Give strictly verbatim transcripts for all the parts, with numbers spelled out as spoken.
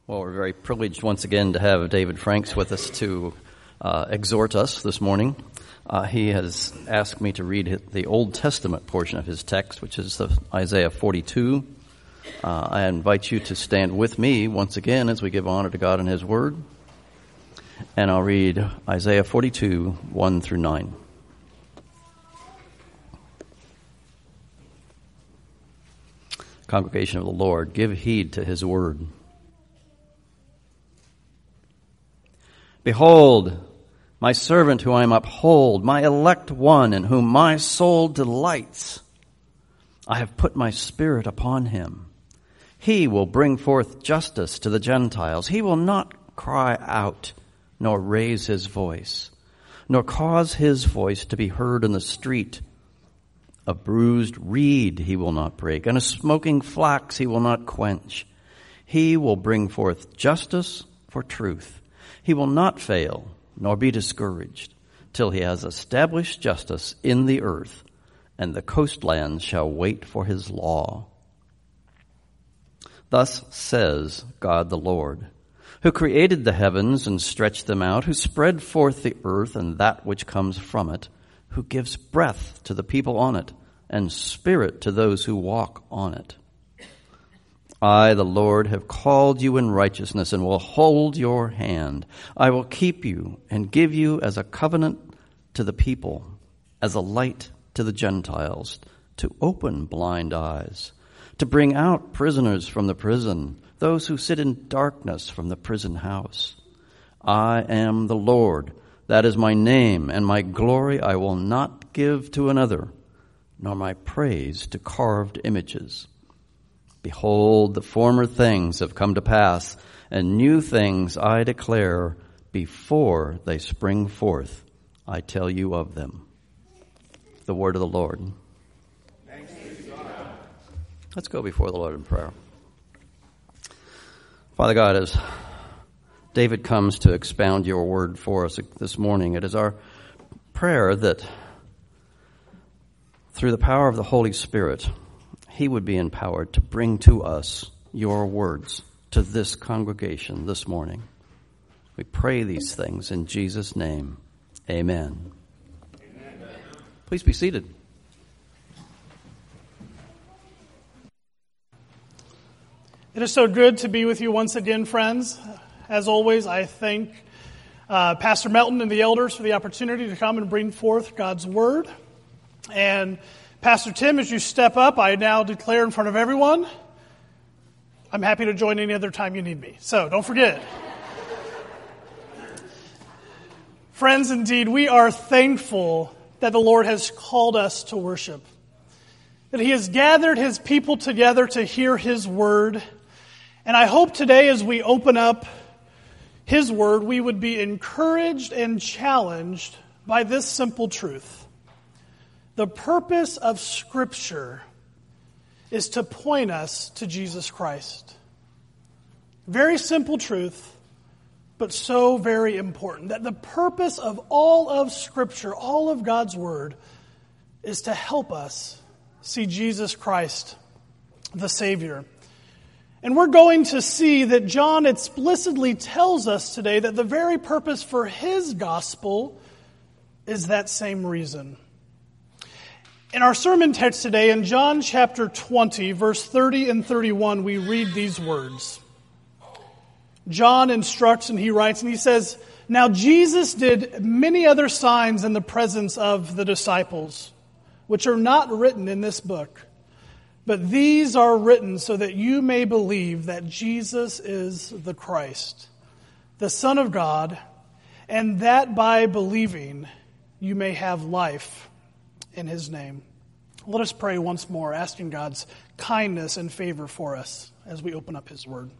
Well, we're very privileged once again to have David Franks with us to uh, exhort us this morning. Uh, he has asked me to read the Old Testament portion of his text, which is the Isaiah forty-two. Uh, I invite you to stand with me once again as we give honor to God and His Word. And I'll read Isaiah forty-two, one through nine. Congregation of the Lord, give heed to His Word. Behold, my servant whom I uphold, my elect one in whom my soul delights. I have put my spirit upon him. He will bring forth justice to the Gentiles. He will not cry out, nor raise his voice, nor cause his voice to be heard in the street. A bruised reed he will not break, and a smoking flax he will not quench. He will bring forth justice for truth. He will not fail, nor be discouraged, till he has established justice in the earth, and the coastlands shall wait for his law. Thus says God the Lord, who created the heavens and stretched them out, who spread forth the earth and that which comes from it, who gives breath to the people on it, and spirit to those who walk on it. I, the Lord, have called you in righteousness and will hold your hand. I will keep you and give you as a covenant to the people, as a light to the Gentiles, to open blind eyes, to bring out prisoners from the prison, those who sit in darkness from the prison house. I am the Lord, that is my name, and my glory I will not give to another, nor my praise to carved images. Behold, the former things have come to pass, and new things I declare before they spring forth. I tell you of them. The word of the Lord. Thanks be to God. Let's go before the Lord in prayer. Father God, as David comes to expound your word for us this morning, it is our prayer that through the power of the Holy Spirit, He would be empowered to bring to us your words to this congregation this morning. We pray these things in Jesus' name. Amen. Amen. Please be seated. It is so good to be with you once again, friends. As always, I thank uh, Pastor Melton and the elders for the opportunity to come and bring forth God's Word. And Pastor Tim, as you step up, I now declare in front of everyone, I'm happy to join any other time you need me. So don't forget. Friends, indeed, we are thankful that the Lord has called us to worship, that He has gathered His people together to hear His Word. And I hope today as we open up His Word, we would be encouraged and challenged by this simple truth. The purpose of Scripture is to point us to Jesus Christ. Very simple truth, but so very important. That the purpose of all of Scripture, all of God's Word, is to help us see Jesus Christ, the Savior. And we're going to see that John explicitly tells us today that the very purpose for his gospel is that same reason. In our sermon text today, in John chapter twenty, verse thirty and thirty-one, we read these words. John instructs and he writes, and he says, "Now Jesus did many other signs in the presence of the disciples, which are not written in this book. But these are written so that you may believe that Jesus is the Christ, the Son of God, and that by believing you may have life in His name." Let us pray once more, asking God's kindness and favor for us as we open up His Word.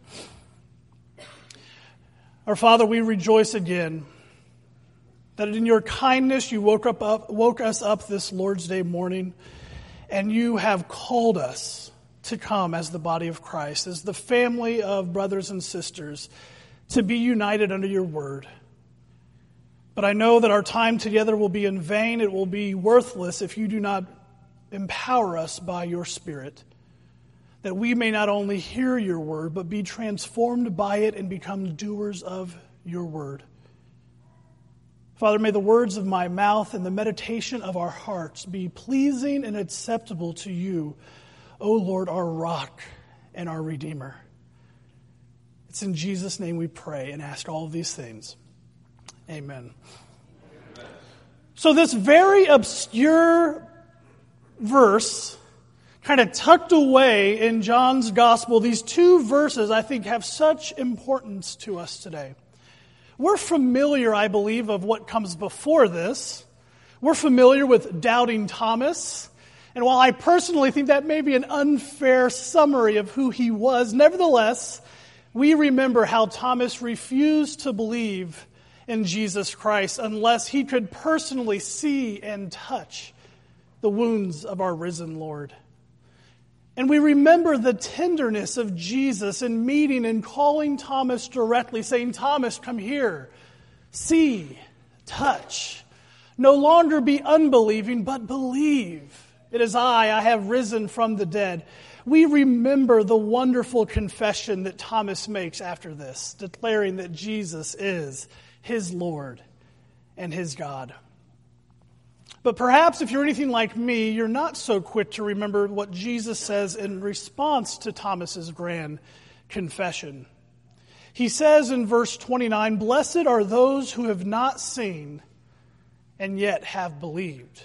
Our Father, we rejoice again that in your kindness you woke up, up woke us up this Lord's Day morning, and you have called us to come as the body of Christ, as the family of brothers and sisters, to be united under your word. But I know that our time together will be in vain. It will be worthless if you do not empower us by your Spirit. that we may not only hear your word, but be transformed by it and become doers of your word. Father, may the words of my mouth and the meditation of our hearts be pleasing and acceptable to you, O Lord, our rock and our Redeemer. It's in Jesus' name we pray and ask all of these things. Amen. Amen. So this very obscure verse, kind of tucked away in John's gospel, these two verses I think have such importance to us today. We're familiar, I believe, of what comes before this. We're familiar with doubting Thomas. And while I personally think that may be an unfair summary of who he was, nevertheless, we remember how Thomas refused to believe in Jesus Christ unless he could personally see and touch the wounds of our risen Lord. And we remember the tenderness of Jesus in meeting and calling Thomas directly, saying, Thomas, come here, see, touch. No longer be unbelieving, but believe. It is I, I have risen from the dead. We remember the wonderful confession that Thomas makes after this, declaring that Jesus is his Lord and his God. But perhaps if you're anything like me, you're not so quick to remember what Jesus says in response to Thomas's grand confession. He says in verse twenty-nine, "Blessed are those who have not seen and yet have believed."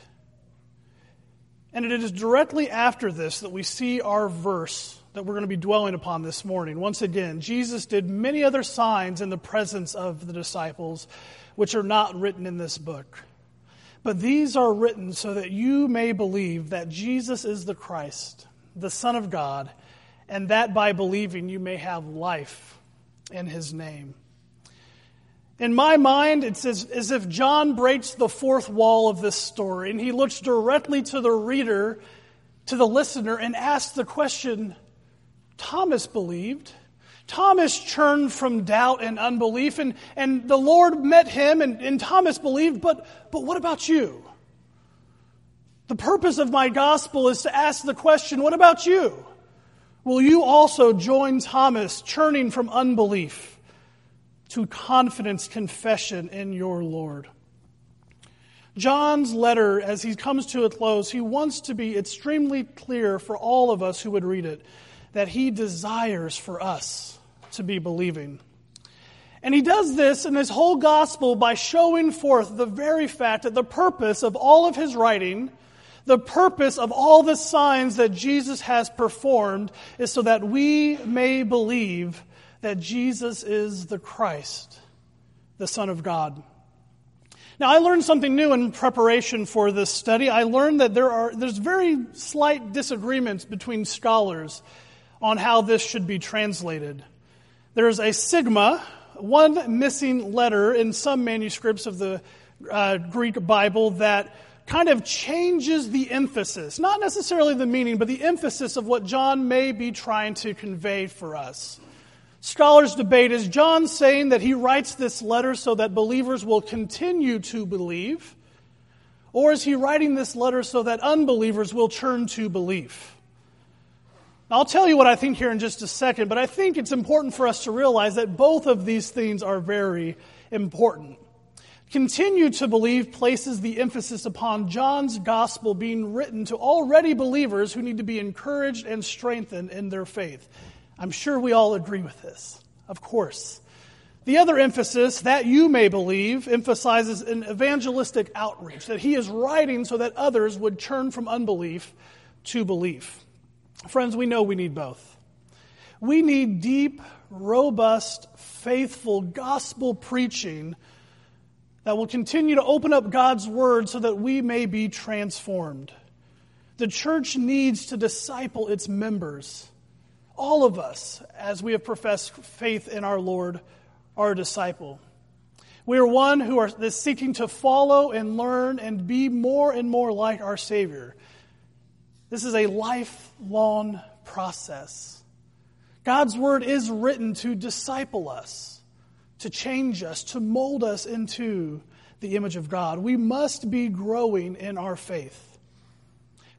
And it is directly after this that we see our verse that we're going to be dwelling upon this morning. Once again, Jesus did many other signs in the presence of the disciples, which are not written in this book. But these are written so that you may believe that Jesus is the Christ, the Son of God, and that by believing you may have life in his name. In my mind, it's as, as if John breaks the fourth wall of this story, and he looks directly to the reader, to the listener, and asks the question, Thomas believed. Thomas turned from doubt and unbelief, and, and the Lord met him, and, and Thomas believed, but, but what about you? The purpose of my gospel is to ask the question, what about you? Will you also join Thomas, turning from unbelief to confidence, confession in your Lord? John's letter, as he comes to a close, he wants to be extremely clear for all of us who would read it, that he desires for us to be believing. And he does this in his whole gospel by showing forth the very fact that the purpose of all of his writing, the purpose of all the signs that Jesus has performed, is so that we may believe that Jesus is the Christ, the Son of God. Now, I learned something new in preparation for this study. I learned that there are there's very slight disagreements between scholars on how this should be translated. There's a sigma, one missing letter in some manuscripts of the uh, Greek Bible that kind of changes the emphasis, not necessarily the meaning, but the emphasis of what John may be trying to convey for us. Scholars debate, is John saying that he writes this letter so that believers will continue to believe? Or is he writing this letter so that unbelievers will turn to belief? I'll tell you what I think here in just a second, but I think it's important for us to realize that both of these things are very important. Continue to believe places the emphasis upon John's gospel being written to already believers who need to be encouraged and strengthened in their faith. I'm sure we all agree with this, of course. The other emphasis, that you may believe, emphasizes an evangelistic outreach, that he is writing so that others would turn from unbelief to belief. Friends, we know we need both. We need deep, robust, faithful gospel preaching that will continue to open up God's word so that we may be transformed. The church needs to disciple its members. All of us, as we have professed faith in our Lord, are a disciple. We are one who are seeking to follow and learn and be more and more like our Savior. This is a lifelong process. God's word is written to disciple us, to change us, to mold us into the image of God. We must be growing in our faith.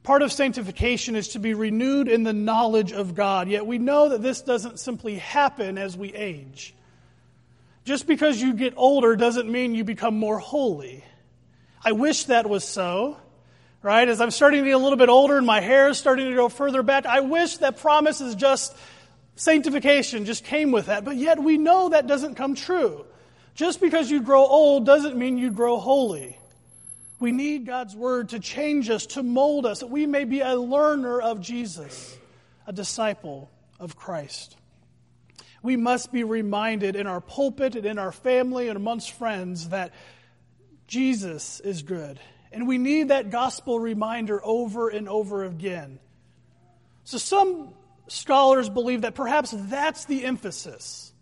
Part of sanctification is to be renewed in the knowledge of God, yet we know that this doesn't simply happen as we age. Just because you get older doesn't mean you become more holy. I wish that was so, right? As I'm starting to get a little bit older and my hair is starting to go further back, I wish that promise is just sanctification, just came with that. But yet we know that doesn't come true. Just because you grow old doesn't mean you grow holy. We need God's word to change us, to mold us, that we may be a learner of Jesus, a disciple of Christ. We must be reminded in our pulpit and in our family and amongst friends that Jesus is good. And we need that gospel reminder over and over again. So some scholars believe that perhaps that's the emphasis.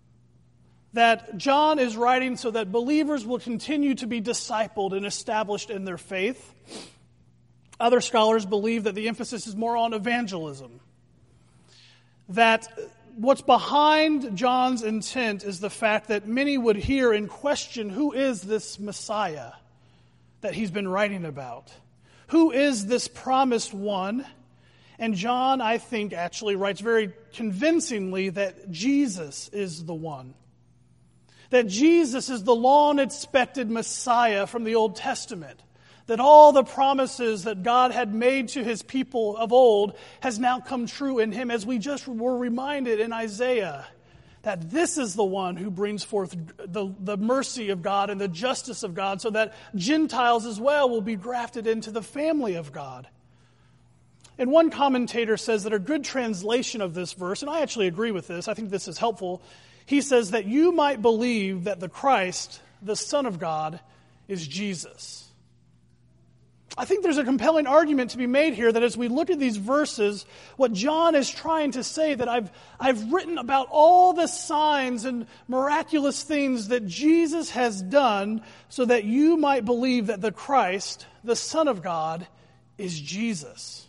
That John is writing so that believers will continue to be discipled and established in their faith. Other scholars believe that the emphasis is more on evangelism. That what's behind John's intent is the fact that many would hear and question, who is this Messiah that he's been writing about? Who is this promised one? And John, I think, actually writes very convincingly that Jesus is the one. That Jesus is the long-expected Messiah from the Old Testament. That all the promises that God had made to his people of old has now come true in him, as we just were reminded in Isaiah, that this is the one who brings forth the, the mercy of God and the justice of God, so that Gentiles as well will be grafted into the family of God. And one commentator says that a good translation of this verse, and I actually agree with this, I think this is helpful, he says that you might believe that the Christ, the Son of God, is Jesus. I think there's a compelling argument to be made here that as we look at these verses, what John is trying to say, that I've, I've written about all the signs and miraculous things that Jesus has done so that you might believe that the Christ, the Son of God, is Jesus.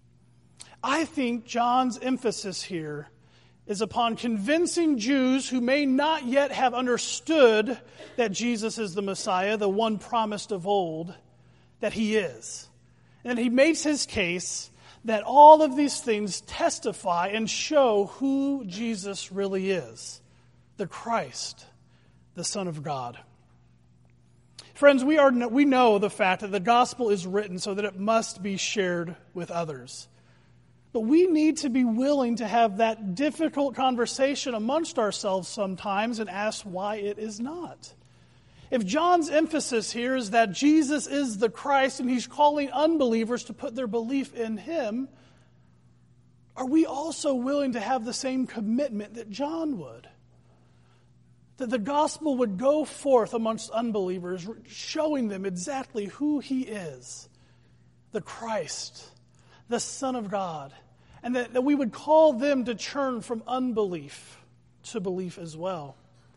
I think John's emphasis here is upon convincing Jews who may not yet have understood that Jesus is the Messiah, the one promised of old, that he is. And he makes his case that all of these things testify and show who Jesus really is, the Christ, the Son of God. Friends, we are we know the fact that the gospel is written so that it must be shared with others. But we need to be willing to have that difficult conversation amongst ourselves sometimes and ask why it is not. If John's emphasis here is that Jesus is the Christ and he's calling unbelievers to put their belief in him, are we also willing to have the same commitment that John would? That the gospel would go forth amongst unbelievers, showing them exactly who he is, the Christ, the Son of God, and that, that we would call them to turn from unbelief to belief as well.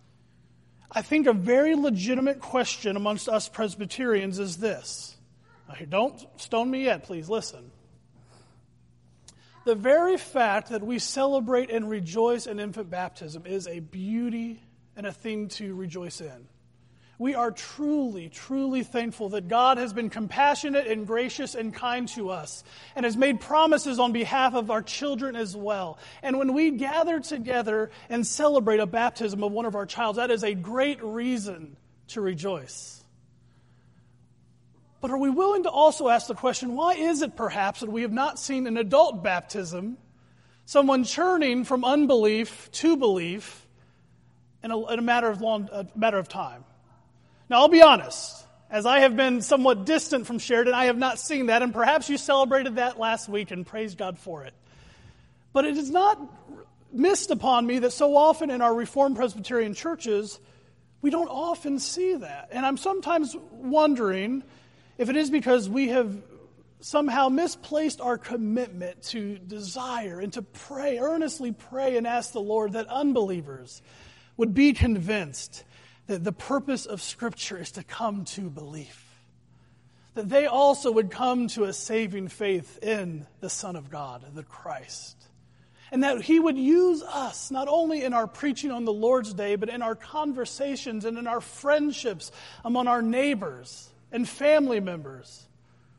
I think a very legitimate question amongst us Presbyterians is this. Now, don't stone me yet, please listen. The very fact that we celebrate and rejoice in infant baptism is a beauty and a thing to rejoice in. We are truly, truly thankful that God has been compassionate and gracious and kind to us and has made promises on behalf of our children as well. And when we gather together and celebrate a baptism of one of our child, that is a great reason to rejoice. But are we willing to also ask the question, why is it perhaps that we have not seen an adult baptism, someone churning from unbelief to belief in a, in a matter of long, a matter of time? Now, I'll be honest, as I have been somewhat distant from Sheridan, I have not seen that, and perhaps you celebrated that last week, and praise God for it. But it is not missed upon me that so often in our Reformed Presbyterian churches, we don't often see that. And I'm sometimes wondering if it is because we have somehow misplaced our commitment to desire and to pray, earnestly pray and ask the Lord that unbelievers would be convinced that the purpose of Scripture is to come to belief. That they also would come to a saving faith in the Son of God, the Christ. And that he would use us, not only in our preaching on the Lord's Day, but in our conversations and in our friendships among our neighbors and family members,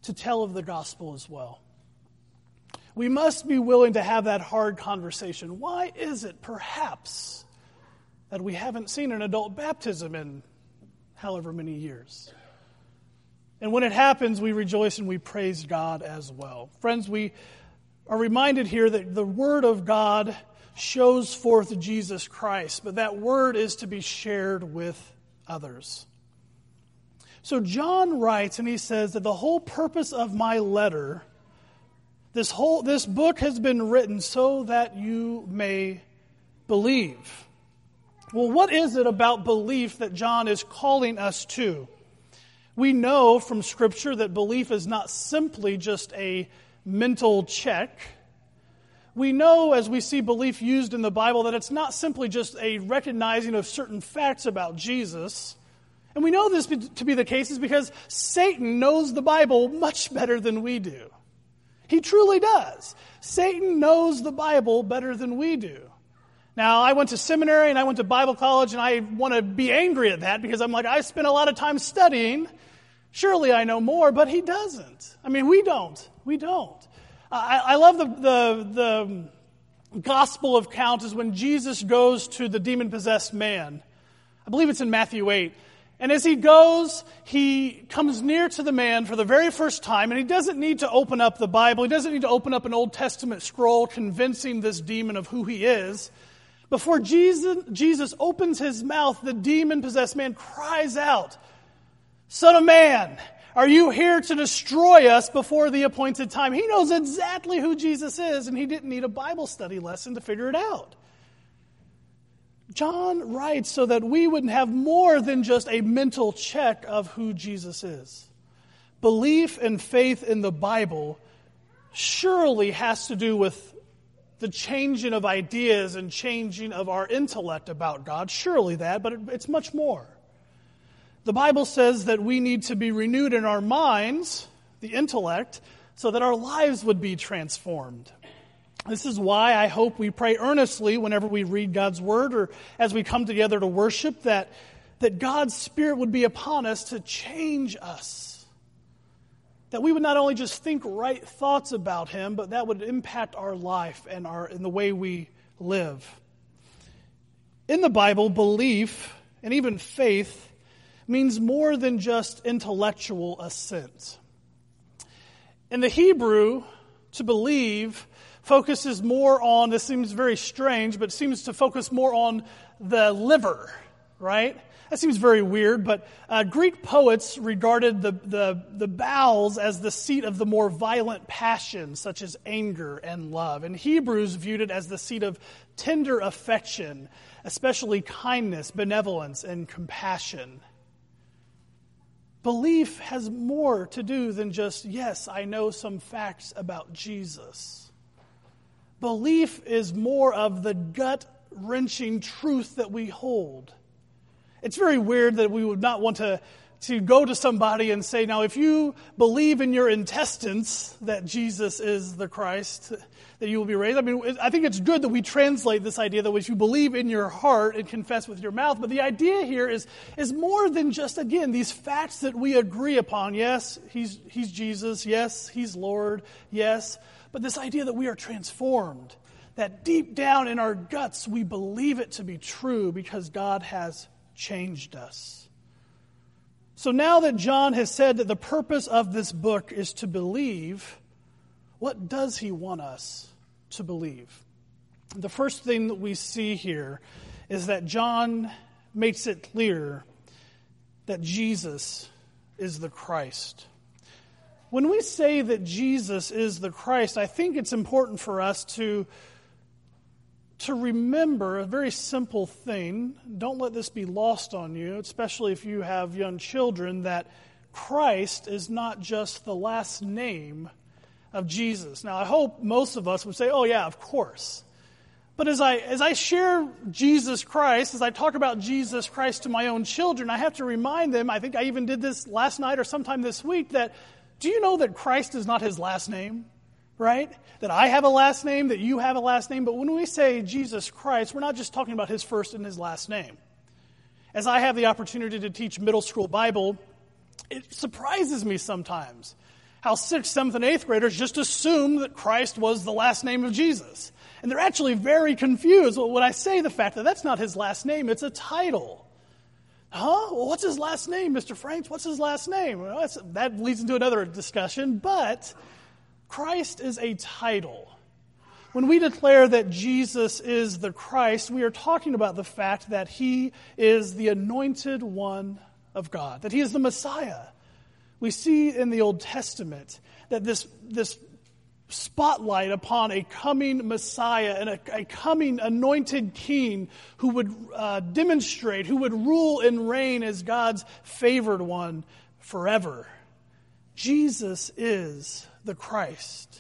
to tell of the gospel as well. We must be willing to have that hard conversation. Why is it, perhaps, that we haven't seen an adult baptism in however many years? And when it happens, we rejoice and we praise God as well. Friends, we are reminded here that the Word of God shows forth Jesus Christ, but that Word is to be shared with others. So John writes, and he says that the whole purpose of my letter, this whole this book has been written so that you may believe. Well, what is it about belief that John is calling us to? We know from Scripture that belief is not simply just a mental check. We know, as we see belief used in the Bible, that it's not simply just a recognizing of certain facts about Jesus. And we know this to be the case is because Satan knows the Bible much better than we do. He truly does. Satan knows the Bible better than we do. Now, I went to seminary and I went to Bible college, and I want to be angry at that because I'm like, I spent a lot of time studying. Surely I know more, but he doesn't. I mean, we don't. We don't. I, I love the, the, the gospel account is when Jesus goes to the demon-possessed man. I believe it's in Matthew eight. And as he goes, he comes near to the man for the very first time, and he doesn't need to open up the Bible. He doesn't need to open up an Old Testament scroll convincing this demon of who he is. Before Jesus, Jesus opens his mouth, the demon-possessed man cries out, "Son of man, are you here to destroy us before the appointed time?" He knows exactly who Jesus is, and he didn't need a Bible study lesson to figure it out. John writes so that we would have more than just a mental check of who Jesus is. Belief and faith in the Bible surely has to do with the changing of ideas and changing of our intellect about God. Surely that, but it's much more. The Bible says that we need to be renewed in our minds, the intellect, so that our lives would be transformed. This is why I hope we pray earnestly whenever we read God's Word or as we come together to worship, that, that God's Spirit would be upon us to change us. That we would not only just think right thoughts about Him, but that would impact our life and our in the way we live. In the Bible, belief and even faith means more than just intellectual assent. In the Hebrew, to believe focuses more on, this seems very strange, but seems to focus more on the liver, right? That seems very weird, but uh, Greek poets regarded the, the, the bowels as the seat of the more violent passions, such as anger and love. And Hebrews viewed it as the seat of tender affection, especially kindness, benevolence, and compassion. Belief has more to do than just, yes, I know some facts about Jesus. Belief is more of the gut-wrenching truth that we hold. It's very weird that we would not want to, to go to somebody and say, now, if you believe in your intestines that Jesus is the Christ, that you will be raised. I mean, I think it's good that we translate this idea that if you believe in your heart and confess with your mouth, but the idea here is, is more than just, again, these facts that we agree upon. Yes, he's, he's Jesus. Yes, he's Lord. Yes, but this idea that we are transformed, that deep down in our guts we believe it to be true because God has changed us. So now that John has said that the purpose of this book is to believe, what does he want us to believe? The first thing that we see here is that John makes it clear that Jesus is the Christ. When we say that Jesus is the Christ, I think it's important for us to, to remember a very simple thing. Don't let this be lost on you, especially if you have young children, that Christ is not just the last name of Jesus. Now, I hope most of us would say, oh yeah, of course. But as I as I share Jesus Christ, as I talk about Jesus Christ to my own children, I have to remind them, I think I even did this last night or sometime this week, that do you know that Christ is not his last name, right? That I have a last name, that you have a last name. But when we say Jesus Christ, we're not just talking about his first and his last name. As I have the opportunity to teach middle school Bible, it surprises me sometimes how sixth, seventh, and eighth graders just assume that Christ was the last name of Jesus. And they're actually very confused when I say the fact that that's not his last name, it's a title. Huh? Well, what's his last name, Mister Franks? What's his last name? Well, that's, that leads into another discussion, but Christ is a title. When we declare that Jesus is the Christ, we are talking about the fact that he is the anointed one of God, that he is the Messiah. We see in the Old Testament that this, this spotlight upon a coming Messiah and a, a coming anointed king who would uh, demonstrate, who would rule and reign as God's favored one forever. Jesus is the Christ.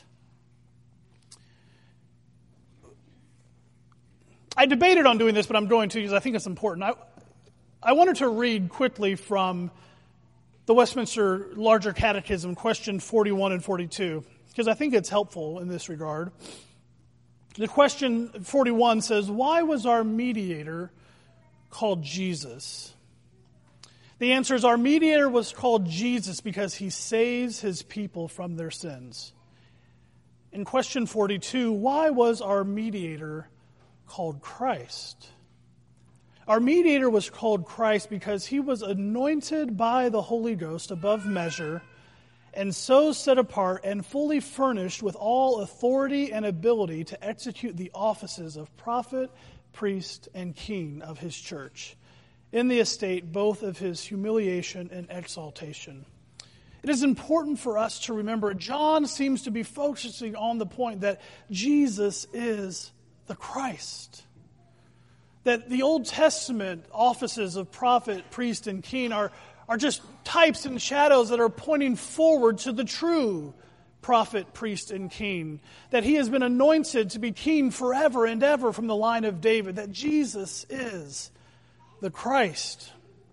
I debated on doing this, but I'm going to because I think it's important. I, I wanted to read quickly from the Westminster Larger Catechism, question forty-one and forty-two, because I think it's helpful in this regard. The question forty-one says, why was our mediator called Jesus? The answer is, our mediator was called Jesus because he saves his people from their sins. In question forty-two, why was our mediator called Christ? Our mediator was called Christ because he was anointed by the Holy Ghost above measure, and so set apart and fully furnished with all authority and ability to execute the offices of prophet, priest, and king of his church, in the estate both of his humiliation and exaltation. It is important for us to remember, John seems to be focusing on the point that Jesus is the Christ. That the Old Testament offices of prophet, priest, and king are, are just types and shadows that are pointing forward to the true prophet, priest, and king. That he has been anointed to be king forever and ever from the line of David. That Jesus is the Christ.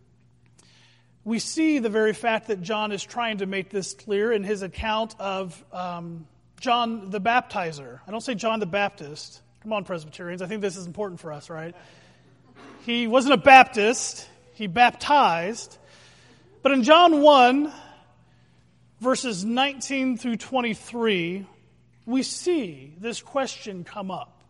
We see the very fact that John is trying to make this clear in his account of um, John the Baptizer. I don't say John the Baptist. Come on, Presbyterians. I think this is important for us, right? He wasn't a Baptist. He baptized. But in John one, verses nineteen through twenty-three, we see this question come up.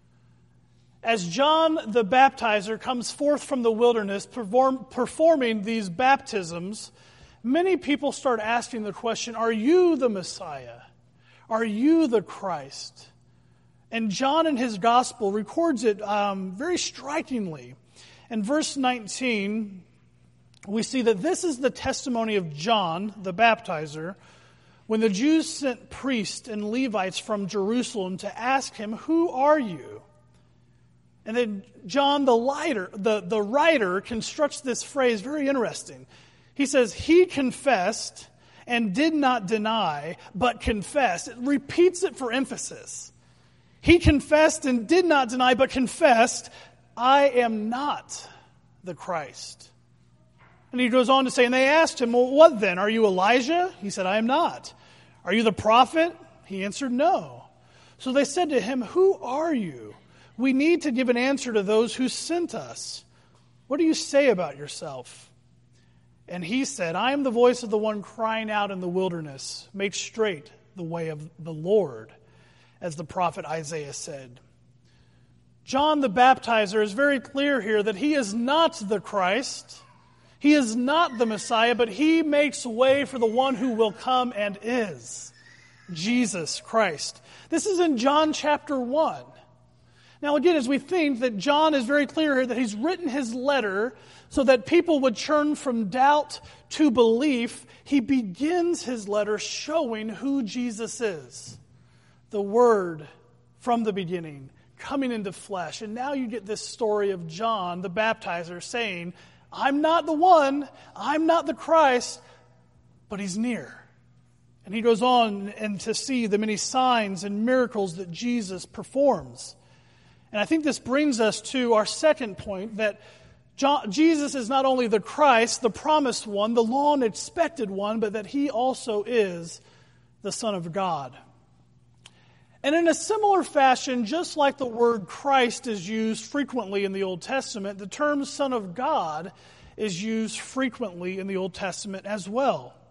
As John the Baptizer comes forth from the wilderness perform, performing these baptisms, many people start asking the question, are you the Messiah? Are you the Christ? And John in his gospel records it um, very strikingly. In verse nineteen, we see that this is the testimony of John, the baptizer, when the Jews sent priests and Levites from Jerusalem to ask him, who are you? And then John, the, lighter, the, the writer, constructs this phrase very interesting. He says, he confessed and did not deny, but confessed. It repeats it for emphasis. He confessed and did not deny, but confessed, I am not the Christ. And he goes on to say, and they asked him, well, what then? Are you Elijah? He said, I am not. Are you the prophet? He answered, no. So they said to him, who are you? We need to give an answer to those who sent us. What do you say about yourself? And he said, I am the voice of the one crying out in the wilderness, make straight the way of the Lord, as the prophet Isaiah said. John the Baptizer is very clear here that he is not the Christ. He is not the Messiah, but he makes way for the one who will come and is Jesus Christ. This is in John chapter one. Now again, as we think that John is very clear here that he's written his letter so that people would turn from doubt to belief, he begins his letter showing who Jesus is. The Word from the beginning, coming into flesh. And now you get this story of John the Baptizer saying, I'm not the one, I'm not the Christ, but he's near. And he goes on and to see the many signs and miracles that Jesus performs. And I think this brings us to our second point, that John, Jesus is not only the Christ, the promised one, the long expected one, but that he also is the Son of God. And in a similar fashion, just like the word Christ is used frequently in the Old Testament, the term Son of God is used frequently in the Old Testament as well.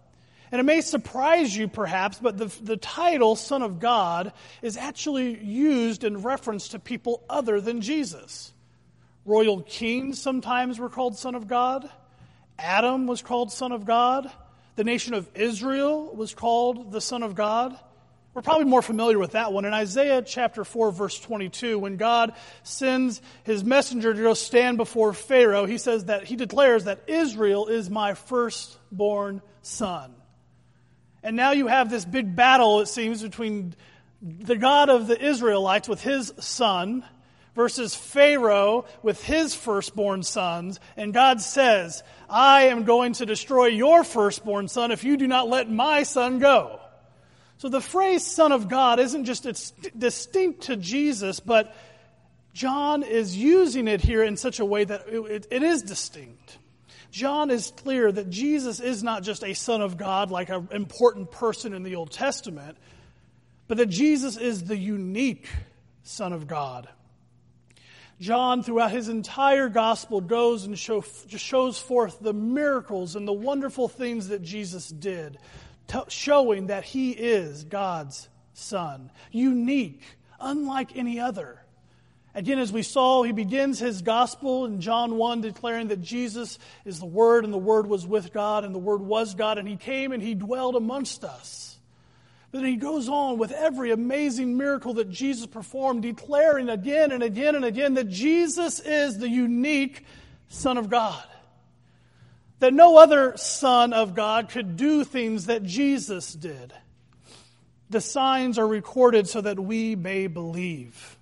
And it may surprise you perhaps, but the, the title Son of God is actually used in reference to people other than Jesus. Royal kings sometimes were called Son of God. Adam was called Son of God. The nation of Israel was called the Son of God. We're probably more familiar with that one. In Isaiah chapter four, verse twenty-two, when God sends his messenger to go stand before Pharaoh, he says that he declares that Israel is my firstborn son. And now you have this big battle, it seems, between the God of the Israelites with his son versus Pharaoh with his firstborn sons. And God says, I am going to destroy your firstborn son if you do not let my son go. So the phrase Son of God isn't just it's distinct to Jesus, but John is using it here in such a way that it, it is distinct. John is clear that Jesus is not just a Son of God like an important person in the Old Testament, but that Jesus is the unique Son of God. John, throughout his entire gospel, goes and show, shows forth the miracles and the wonderful things that Jesus did, showing that he is God's Son, unique, unlike any other. Again, as we saw, he begins his gospel in John one declaring that Jesus is the Word, and the Word was with God, and the Word was God, and he came and he dwelled amongst us. But then he goes on with every amazing miracle that Jesus performed, declaring again and again and again that Jesus is the unique Son of God. That no other Son of God could do things that Jesus did. The signs are recorded so that we may believe.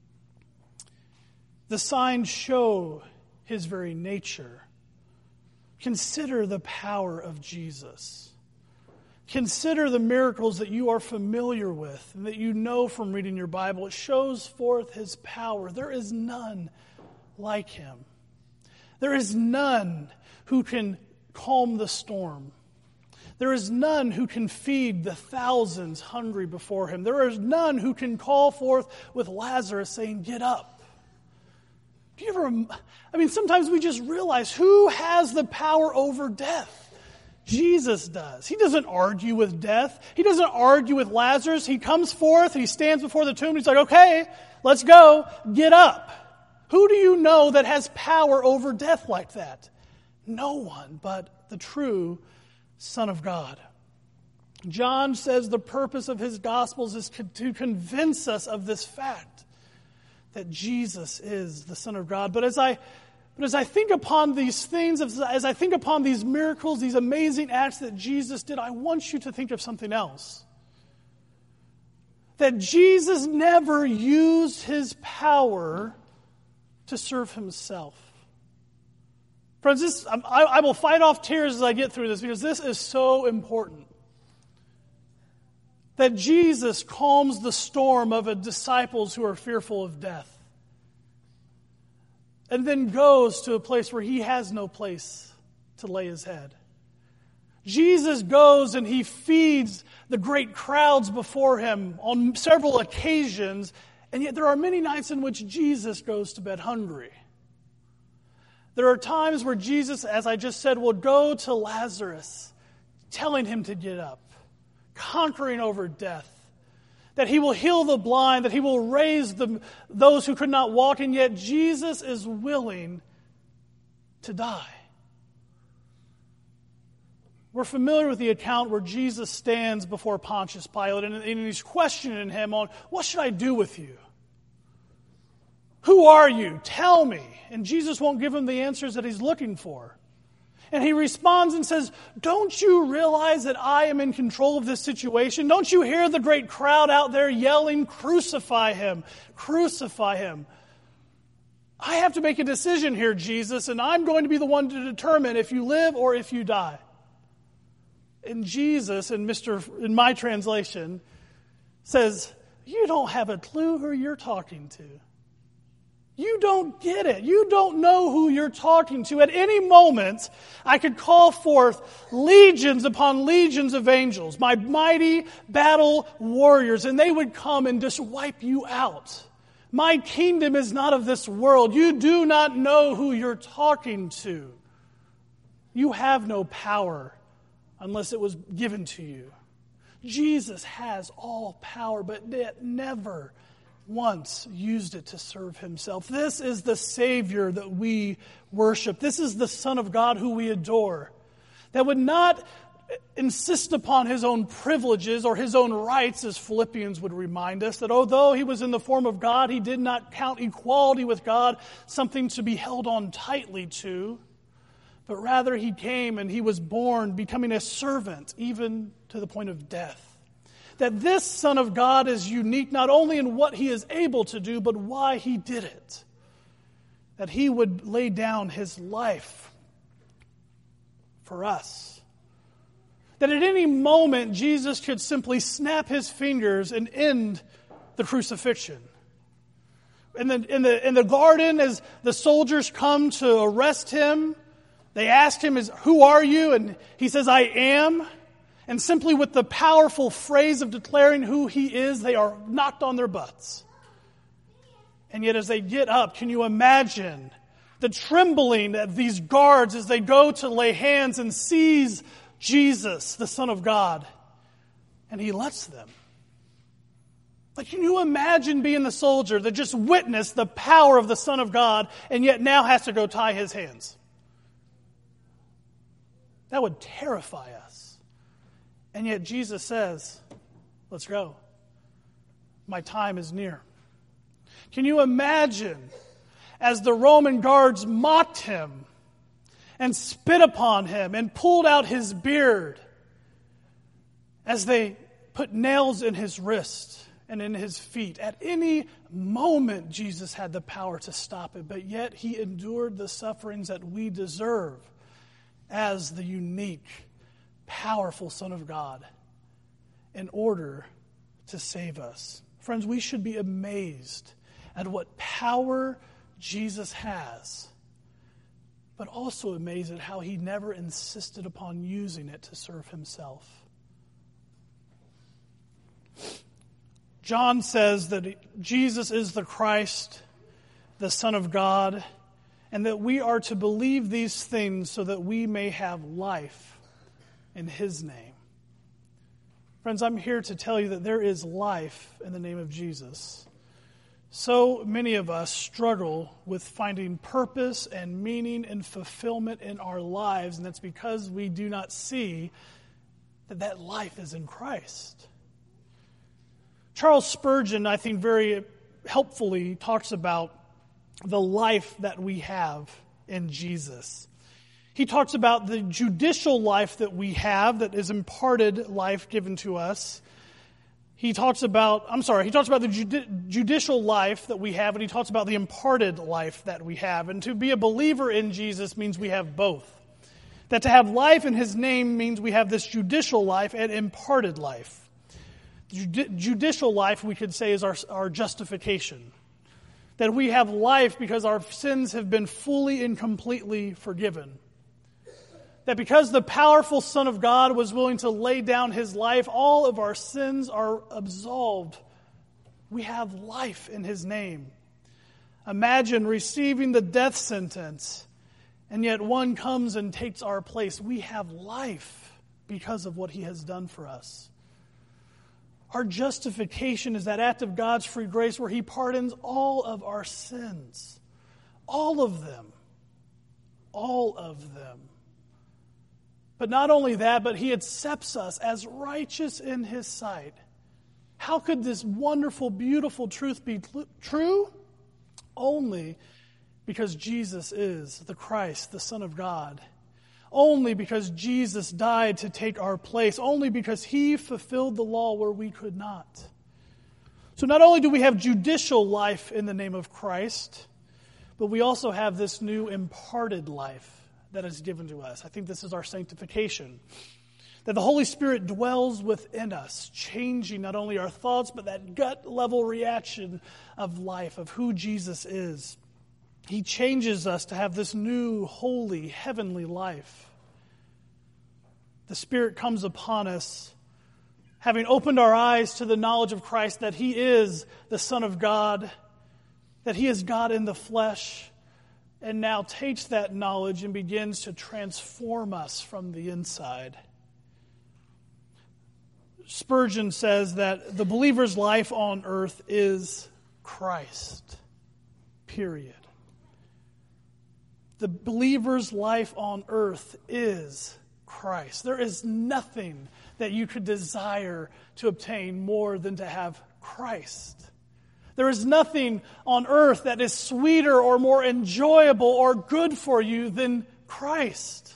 The signs show his very nature. Consider the power of Jesus. Consider the miracles that you are familiar with and that you know from reading your Bible. It shows forth his power. There is none like him. There is none who can calm the storm. There is none who can feed the thousands hungry before him. There is none who can call forth with Lazarus saying, get up. Do you ever, I mean, sometimes we just realize who has the power over death? Jesus does. He doesn't argue with death. He doesn't argue with Lazarus. He comes forth, he stands before the tomb, and he's like, okay, let's go, get up. Who do you know that has power over death like that? No one but the true Son of God. John says the purpose of his Gospels is to convince us of this fact, that Jesus is the Son of God. But as I but as I think upon these things, as I think upon these miracles, these amazing acts that Jesus did, I want you to think of something else. That Jesus never used his power to serve himself. Friends, this, I, I will fight off tears as I get through this because this is so important. That Jesus calms the storm of a disciples who are fearful of death. And then goes to a place where he has no place to lay his head. Jesus goes and he feeds the great crowds before him on several occasions, and yet there are many nights in which Jesus goes to bed hungry. There are times where Jesus, as I just said, will go to Lazarus, telling him to get up, conquering over death, that he will heal the blind, that he will raise the, those who could not walk, and yet Jesus is willing to die. We're familiar with the account where Jesus stands before Pontius Pilate, and, and he's questioning him on, what should I do with you? Who are you? Tell me. And Jesus won't give him the answers that he's looking for. And he responds and says, don't you realize that I am in control of this situation? Don't you hear the great crowd out there yelling, crucify him, crucify him? I have to make a decision here, Jesus, and I'm going to be the one to determine if you live or if you die. And Jesus, in Mister in my translation, says, you don't have a clue who you're talking to. You don't get it. You don't know who you're talking to. At any moment, I could call forth legions upon legions of angels, my mighty battle warriors, and they would come and just wipe you out. My kingdom is not of this world. You do not know who you're talking to. You have no power unless it was given to you. Jesus has all power, but yet never once used it to serve himself. This is the Savior that we worship. This is the Son of God who we adore, that would not insist upon his own privileges or his own rights, as Philippians would remind us, that although he was in the form of God, he did not count equality with God something to be held on tightly to, but rather he came and he was born, becoming a servant, even to the point of death. That this Son of God is unique not only in what he is able to do, but why he did it. That he would lay down his life for us. That at any moment, Jesus could simply snap his fingers and end the crucifixion. In the, in the, in the garden, as the soldiers come to arrest him, they asked him, "Who are you?" And he says, "I am." And simply with the powerful phrase of declaring who he is, they are knocked on their butts. And yet as they get up, can you imagine the trembling of these guards as they go to lay hands and seize Jesus, the Son of God, and he lets them. Like, can you imagine being the soldier that just witnessed the power of the Son of God and yet now has to go tie his hands? That would terrify us. And yet Jesus says, let's go. My time is near. Can you imagine as the Roman guards mocked him and spit upon him and pulled out his beard, as they put nails in his wrist and in his feet? At any moment, Jesus had the power to stop it, but yet he endured the sufferings that we deserve as the unique, powerful Son of God in order to save us. Friends, we should be amazed at what power Jesus has, but also amazed at how he never insisted upon using it to serve himself. John says that Jesus is the Christ, the Son of God, and that we are to believe these things so that we may have life in his name. Friends, I'm here to tell you that there is life in the name of Jesus. So many of us struggle with finding purpose and meaning and fulfillment in our lives, and that's because we do not see that that life is in Christ. Charles Spurgeon, I think, very helpfully talks about the life that we have in Jesus. He talks about the judicial life that we have, that is imparted life given to us. He talks about, I'm sorry, he talks about the judi- judicial life that we have, and he talks about the imparted life that we have. And to be a believer in Jesus means we have both. That to have life in his name means we have this judicial life and imparted life. Judi- judicial life, we could say, is our, our justification. That we have life because our sins have been fully and completely forgiven. That because the powerful Son of God was willing to lay down his life, all of our sins are absolved. We have life in his name. Imagine receiving the death sentence, and yet one comes and takes our place. We have life because of what he has done for us. Our justification is that act of God's free grace where he pardons all of our sins. All of them. All of them. But not only that, but he accepts us as righteous in his sight. How could this wonderful, beautiful truth be tl- true? Only because Jesus is the Christ, the Son of God. Only because Jesus died to take our place. Only because he fulfilled the law where we could not. So not only do we have judicial life in the name of Christ, but we also have this new imparted life that is given to us. I think this is our sanctification. That the Holy Spirit dwells within us, changing not only our thoughts, but that gut-level reaction of life, of who Jesus is. He changes us to have this new, holy, heavenly life. The Spirit comes upon us, having opened our eyes to the knowledge of Christ, that he is the Son of God, that he is God in the flesh, and now takes that knowledge and begins to transform us from the inside. Spurgeon says that the believer's life on earth is Christ. Period. The believer's life on earth is Christ. There is nothing that you could desire to obtain more than to have Christ. There is nothing on earth that is sweeter or more enjoyable or good for you than Christ.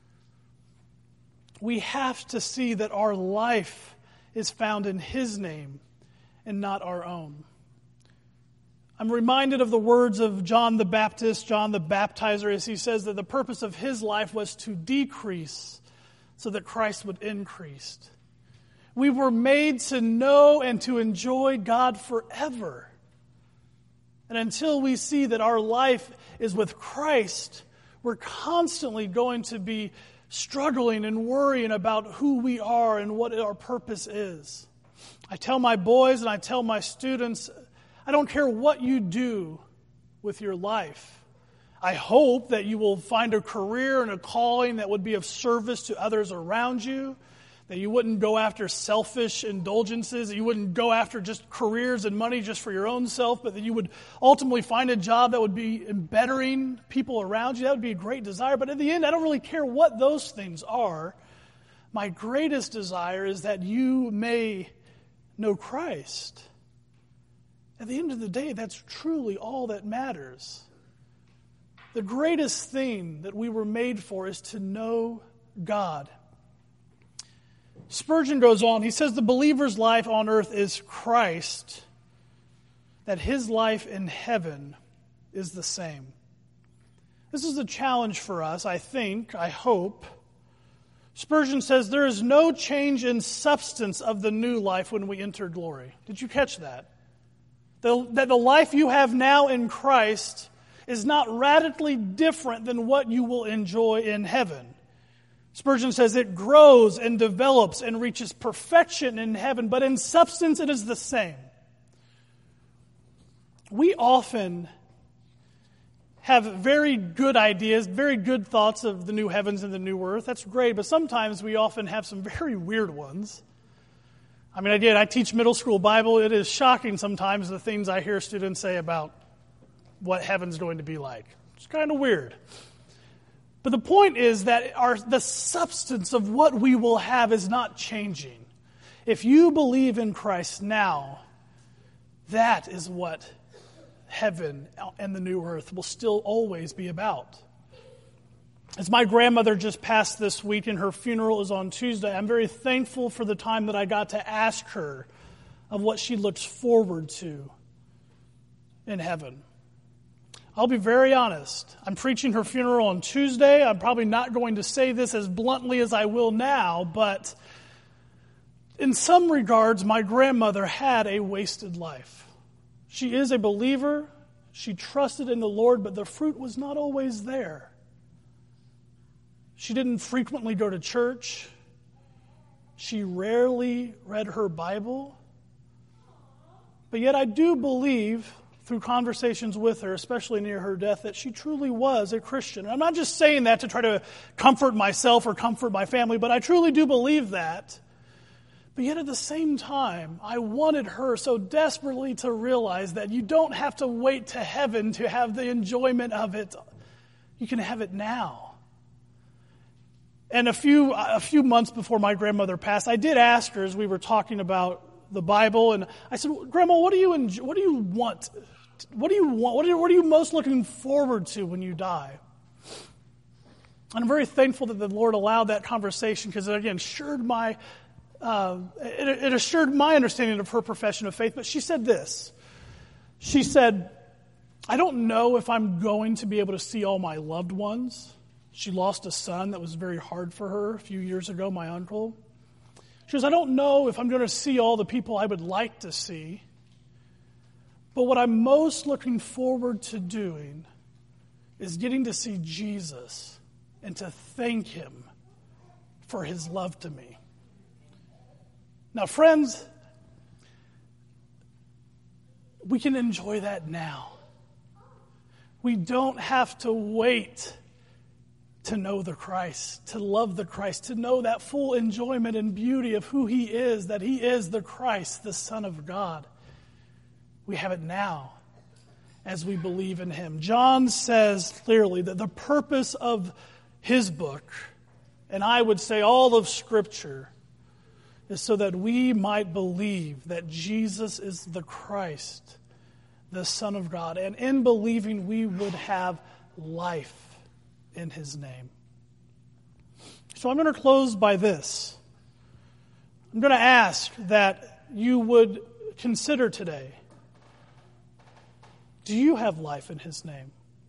We have to see that our life is found in His name and not our own. I'm reminded of the words of John the Baptist, John the Baptizer, as he says that the purpose of his life was to decrease so that Christ would increase. We were made to know and to enjoy God forever. And until we see that our life is with Christ, we're constantly going to be struggling and worrying about who we are and what our purpose is. I tell my boys and I tell my students, I don't care what you do with your life. I hope that you will find a career and a calling that would be of service to others around you, that you wouldn't go after selfish indulgences, that you wouldn't go after just careers and money just for your own self, but that you would ultimately find a job that would be bettering people around you. That would be a great desire. But in the end, I don't really care what those things are. My greatest desire is that you may know Christ. At the end of the day, that's truly all that matters. The greatest thing that we were made for is to know God. Spurgeon goes on, he says the believer's life on earth is Christ, that his life in heaven is the same. This is a challenge for us, I think, I hope. Spurgeon says there is no change in substance of the new life when we enter glory. Did you catch that? The, that the life you have now in Christ is not radically different than what you will enjoy in heaven. Spurgeon says it grows and develops and reaches perfection in heaven, but in substance it is the same. We often have very good ideas, very good thoughts of the new heavens and the new earth. That's great, but sometimes we often have some very weird ones. I mean, I did. I teach middle school Bible. It is shocking sometimes the things I hear students say about what heaven's going to be like. It's kind of weird. But the point is that our the substance of what we will have is not changing. If you believe in Christ now, that is what heaven and the new earth will still always be about. As my grandmother just passed this week and her funeral is on Tuesday, I'm very thankful for the time that I got to ask her of what she looks forward to in heaven. I'll be very honest. I'm preaching her funeral on Tuesday. I'm probably not going to say this as bluntly as I will now, but in some regards, my grandmother had a wasted life. She is a believer. She trusted in the Lord, but the fruit was not always there. She didn't frequently go to church. She rarely read her Bible. But yet I do believe, through conversations with her, especially near her death, that she truly was a Christian. I'm not just saying that to try to comfort myself or comfort my family, but I truly do believe that. But yet at the same time, I wanted her so desperately to realize that you don't have to wait to heaven to have the enjoyment of it. You can have it now. And a few a few months before my grandmother passed, I did ask her as we were talking about the Bible, and I said, "Grandma, what do you enjoy, what do you want? What do you want? What are, what are you most looking forward to when you die?" And I'm very thankful that the Lord allowed that conversation because it again assured my uh, it, it assured my understanding of her profession of faith. But she said this. She said, "I don't know if I'm going to be able to see all my loved ones." She lost a son that was very hard for her a few years ago, my uncle. She goes, "I don't know if I'm going to see all the people I would like to see, but what I'm most looking forward to doing is getting to see Jesus and to thank Him for His love to me." Now, friends, we can enjoy that now. We don't have to wait to know the Christ, to love the Christ, to know that full enjoyment and beauty of who he is, that he is the Christ, the Son of God. We have it now as we believe in him. John says clearly that the purpose of his book, and I would say all of Scripture, is so that we might believe that Jesus is the Christ, the Son of God. And in believing, we would have life in his name. So I'm going to close by this. I'm going to ask that you would consider today, do you have life in his name?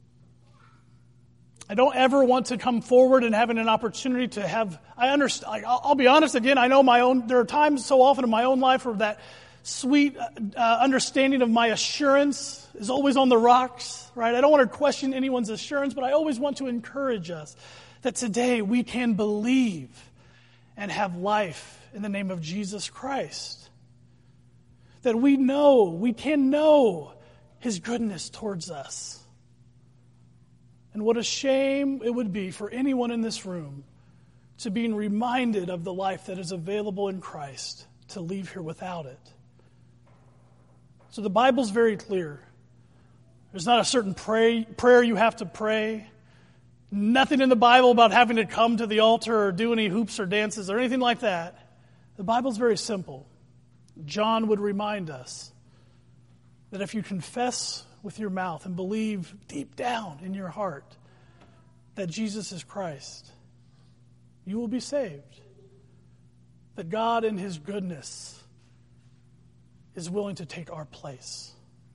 I don't ever want to come forward and having an opportunity to have, I understand, I'll be honest again, I know my own, there are times so often in my own life where that sweet uh, understanding of my assurance is always on the rocks, right? I don't want to question anyone's assurance, but I always want to encourage us that today we can believe and have life in the name of Jesus Christ. That we know, we can know his goodness towards us. And what a shame it would be for anyone in this room to be reminded of the life that is available in Christ, to leave here without it. So the Bible's very clear. There's not a certain pray, prayer you have to pray. Nothing in the Bible about having to come to the altar or do any hoops or dances or anything like that. The Bible's very simple. John would remind us that if you confess with your mouth and believe deep down in your heart that Jesus is Christ, you will be saved. That God in his goodness is willing to take our place.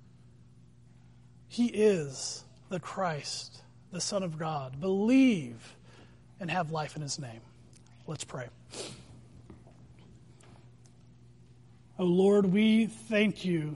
He is the Christ, the Son of God. Believe and have life in his name. Let's pray. Oh Lord, we thank you.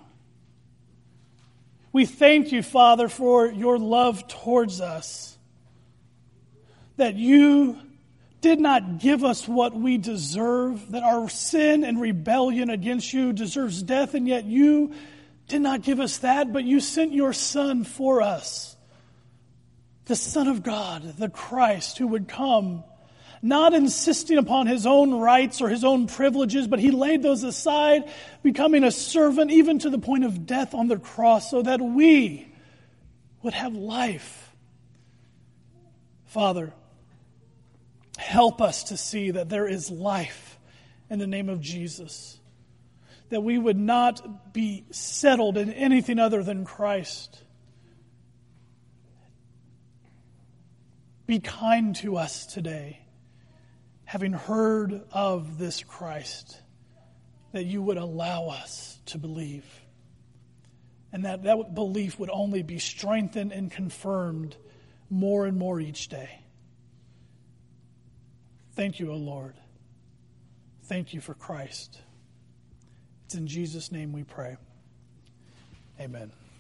We thank you, Father, for your love towards us. That you did not give us what we deserve, that our sin and rebellion against you deserves death, and yet you did not give us that, but you sent your Son for us, the Son of God, the Christ, who would come, not insisting upon his own rights or his own privileges, but he laid those aside, becoming a servant even to the point of death on the cross, so that we would have life. Father, help us to see that there is life in the name of Jesus. That we would not be settled in anything other than Christ. Be kind to us today, having heard of this Christ, that you would allow us to believe. And that that belief would only be strengthened and confirmed more and more each day. Thank you, O Lord. Thank you for Christ. It's in Jesus' name we pray. Amen.